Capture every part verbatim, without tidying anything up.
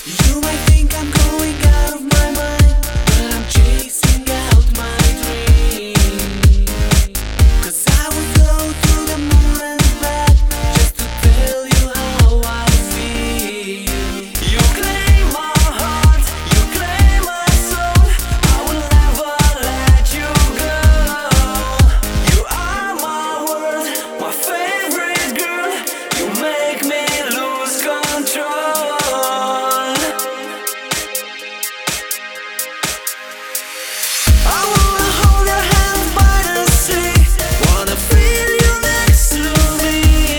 You might think I'm going out of my mind, but I'm chasing out my dream. 'Cause I would go through the moon and back just to tell you how I feel. You claim my heart, you claim my soul, I will never let you go. You are my world, my favorite girl, you make me lose control. I wanna hold your hand by the sea, wanna feel you next to me.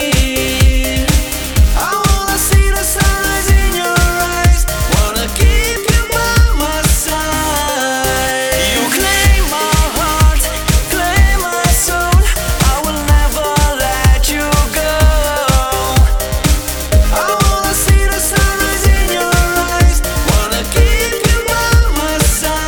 I wanna see the sunrise in your eyes, wanna keep you by my side. You claim my heart, claim my soul, I will never let you go. I wanna see the sunrise in your eyes, wanna keep you by my side.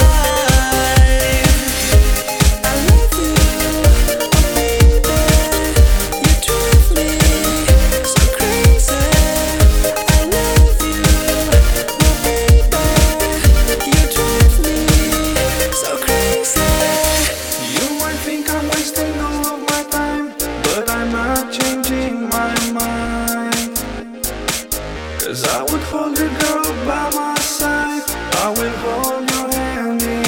I love you, oh baby, you drive me so crazy. I love you, oh baby, you drive me so crazy. You might think I'm wasting all of my time, but I'm not changing my mind. 'Cause I would hold you, girl, by my side, I will hold your hand in